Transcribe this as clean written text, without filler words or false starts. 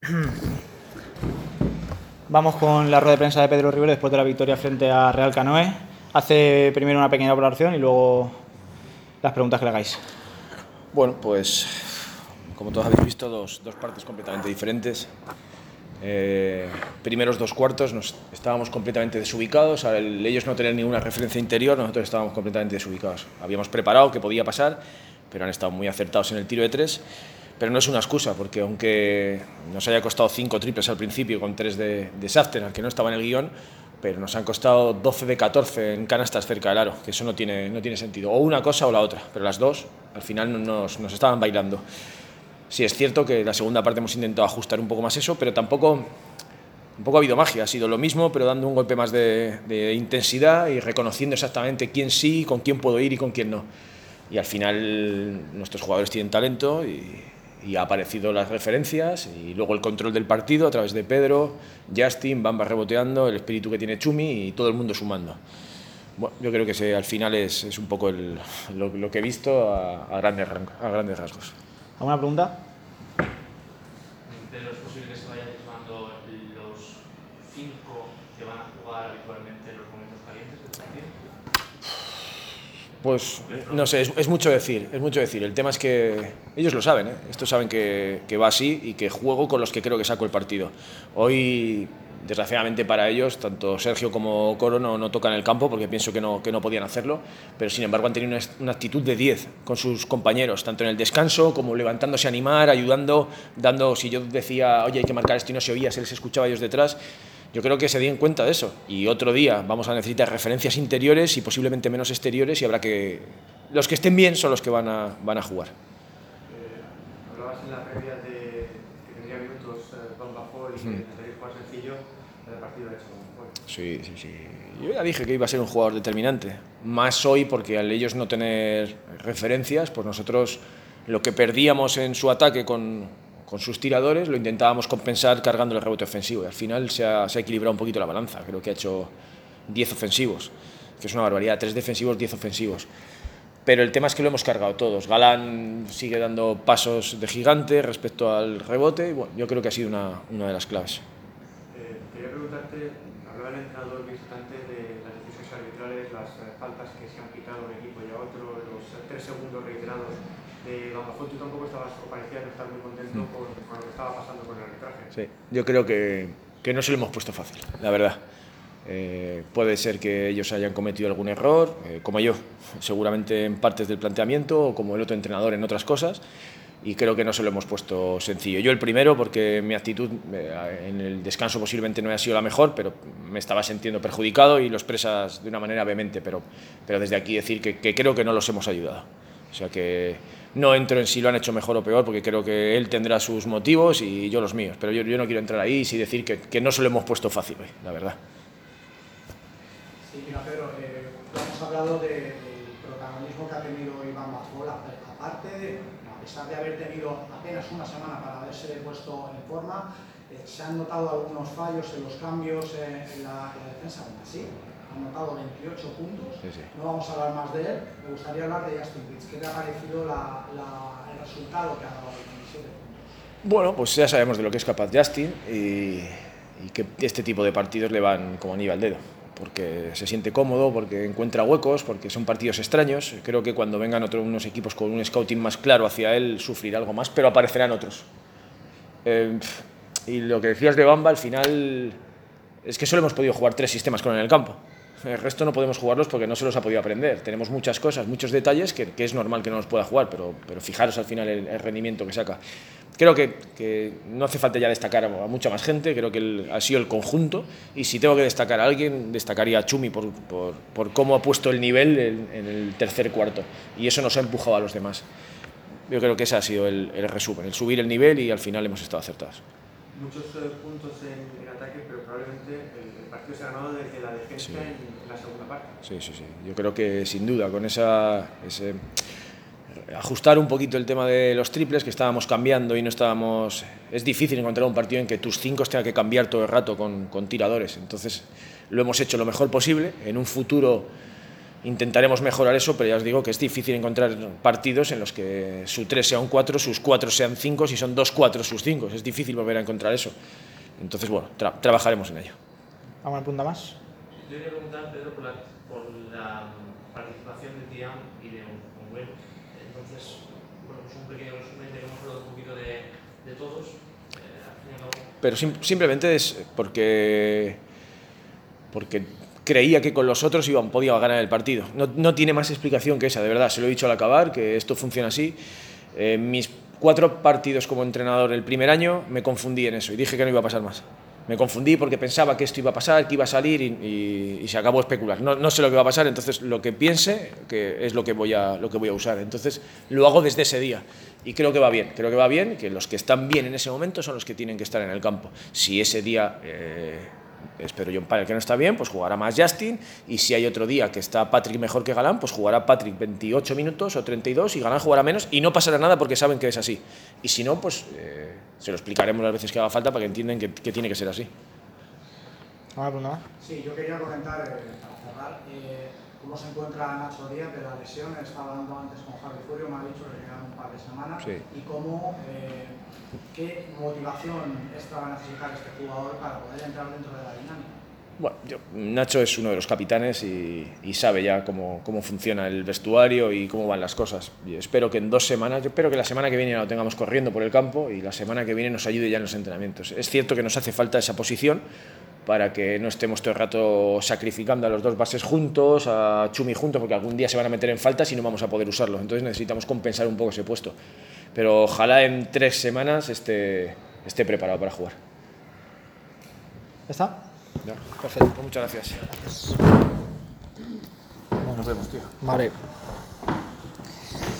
Vamos con la rueda de prensa de Pedro Ribero después de la victoria frente a Real Canoe. Hace primero una pequeña valoración y luego las preguntas que le hagáis. Bueno, pues como todos habéis visto, dos partes completamente diferentes. Primeros dos cuartos estábamos completamente desubicados. Ellos no tenían ninguna referencia interior, nosotros estábamos completamente desubicados. Habíamos preparado que podía pasar, pero han estado muy acertados en el tiro de tres. Pero no es una excusa, porque aunque nos haya costado 5 triples al principio con 3 de Safter, que no estaba en el guión, pero nos han costado 12 de 14 en canastas cerca del aro, que eso no tiene sentido. O una cosa o la otra, pero las dos al final nos estaban bailando. Sí, es cierto que en la segunda parte hemos intentado ajustar un poco más eso, pero tampoco ha habido magia. Ha sido lo mismo, pero dando un golpe más de intensidad y reconociendo exactamente quién sí, con quién puedo ir y con quién no. Y al final nuestros jugadores tienen talento y ha aparecido las referencias y luego el control del partido a través de Pedro, Justin, Bamba reboteando, el espíritu que tiene Chumi y todo el mundo sumando. Bueno, yo creo que al final es un poco lo que he visto a grandes rasgos. ¿Alguna pregunta? Pedro, ¿es posible que se vayan sumando los 5 que van a jugar habitualmente en los momentos calientes del partido? Pues no sé, es mucho decir, El tema es que ellos lo saben, Estos saben que va así y que juego con los que creo que saco el partido. Hoy, desgraciadamente para ellos, tanto Sergio como Coro no tocan el campo porque pienso que no podían hacerlo, pero sin embargo han tenido una actitud de 10 con sus compañeros, tanto en el descanso como levantándose a animar, ayudando, dando, si yo decía, oye, hay que marcar esto y no se oía, se les escuchaba a ellos detrás. Yo creo que se den cuenta de eso y otro día vamos a necesitar referencias interiores y posiblemente menos exteriores y habrá que... Los que estén bien son los que van a jugar. Hablabas en la previa de que tendría minutos Bamba Fall y que tendría que jugar sencillo, el partido ha hecho bueno. Sí. Yo ya dije que iba a ser un jugador determinante. Más hoy porque al ellos no tener referencias, pues nosotros lo que perdíamos en su ataque con sus tiradores lo intentábamos compensar cargando el rebote ofensivo y al final se ha equilibrado un poquito la balanza. Creo que ha hecho 10 ofensivos, que es una barbaridad, 3 defensivos, 10 ofensivos. Pero el tema es que lo hemos cargado todos. Galán sigue dando pasos de gigante respecto al rebote y bueno, yo creo que ha sido una de las claves. Quería preguntarte, hablaba el entrenador visitante de las decisiones arbitrales, las faltas que se han pitado un equipo y a otro, los 3 segundos reiterados de Bamba Fall. Tú tampoco estabas, o parecías no estar muy contento con lo que estaba pasando con el arbitraje. Sí, yo creo que no se lo hemos puesto fácil, la verdad. Puede ser que ellos hayan cometido algún error, como yo, seguramente en partes del planteamiento o como el otro entrenador en otras cosas, y creo que no se lo hemos puesto sencillo. Yo el primero, porque mi actitud en el descanso posiblemente no haya sido la mejor, pero me estaba sintiendo perjudicado y lo expresas de una manera vehemente, pero desde aquí decir que creo que no los hemos ayudado. O sea que no entro en si lo han hecho mejor o peor, porque creo que él tendrá sus motivos y yo los míos, pero yo no quiero entrar ahí y decir que no se lo hemos puesto fácil hoy, la verdad. Sí, mira, Pedro, hemos hablado del protagonismo que ha tenido Iván Bajol, aparte, a pesar de haber tenido apenas una semana para haberse puesto en forma, se han notado algunos fallos en los cambios en la defensa, ¿sí? Han notado 28 puntos, Sí. No vamos a hablar más de él, me gustaría hablar de Justin Pitts. ¿Qué te ha parecido el resultado que ha dado de 27 puntos? Bueno, pues ya sabemos de lo que es capaz Justin y que este tipo de partidos le van como anillo al dedo, porque se siente cómodo, porque encuentra huecos, porque son partidos extraños. Creo que cuando vengan unos equipos con un scouting más claro hacia él, sufrirá algo más, pero aparecerán otros. Y lo que decías de Bamba, al final es que solo hemos podido jugar 3 sistemas con él en el campo. El resto no podemos jugarlos porque no se los ha podido aprender. Tenemos muchas cosas, muchos detalles que es normal que no los pueda jugar, pero fijaros al final el rendimiento que saca. Creo que no hace falta ya destacar a mucha más gente, creo que ha sido el conjunto, y si tengo que destacar a alguien, destacaría a Chumi por cómo ha puesto el nivel en el tercer cuarto, y eso nos ha empujado a los demás. Yo creo que ese ha sido el resumen, el subir el nivel, y al final hemos estado acertados. Muchos puntos en ataque, pero probablemente el partido se ha ganado desde la defensa Sí. en la segunda parte. Sí. Yo creo que sin duda, con ajustar un poquito el tema de los triples, que estábamos cambiando y no estábamos... Es difícil encontrar un partido en que tus 5 tengan que cambiar todo el rato con tiradores. Entonces lo hemos hecho lo mejor posible. En un futuro intentaremos mejorar eso, pero ya os digo que es difícil encontrar partidos en los que su 3 sea un 4, sus 4 sean 5, si son 2 4 sus 5. Es difícil volver a encontrar eso. Entonces, bueno, trabajaremos en ello. ¿Alguna pregunta más? Yo quería preguntar, Pedro, por la participación de Tiam y de Onguel. Entonces, bueno, pues un pequeño resumen de que hemos hablado un poquito de todos. Pero simplemente es porque creía que con los otros podía ganar el partido. No tiene más explicación que esa, de verdad. Se lo he dicho al acabar, que esto funciona así. Mis 4 partidos como entrenador el primer año me confundí en eso y dije que no iba a pasar más. Me confundí porque pensaba que esto iba a pasar, que iba a salir y se acabó especular. No sé lo que va a pasar, entonces lo que piense que es lo que voy a usar. Entonces lo hago desde ese día y creo que va bien. Creo que va bien, que los que están bien en ese momento son los que tienen que estar en el campo. Si ese día espero yo para el que no está bien, pues jugará más Justin, y si hay otro día que está Patrick mejor que Galán, pues jugará Patrick 28 minutos o 32 y Galán jugará menos y no pasará nada porque saben que es así. Y si no, pues se lo explicaremos las veces que haga falta para que entiendan que tiene que ser así. ¿Alguna pregunta más? Sí, yo quería comentar, para cerrar, cómo se encuentra Nacho Díaz de la lesión. Estaba hablando antes con Javi Furio, me ha dicho que le quedan un par de semanas. Sí. Y cómo, qué motivación extra va a necesitar este jugador para poder entrar dentro de la dinámica. Bueno, Nacho es uno de los capitanes y sabe ya cómo funciona el vestuario y cómo van las cosas. Y espero que en 2 semanas, yo espero que la semana que viene ya lo tengamos corriendo por el campo y la semana que viene nos ayude ya en los entrenamientos. Es cierto que nos hace falta esa posición para que no estemos todo el rato sacrificando a los 2 bases juntos, a Chumi juntos, porque algún día se van a meter en faltas y no vamos a poder usarlo. Entonces necesitamos compensar un poco ese puesto. Pero ojalá en 3 semanas esté preparado para jugar. ¿Ya está? Ya. Perfecto, pues muchas gracias. Nos vemos, tío. Vale.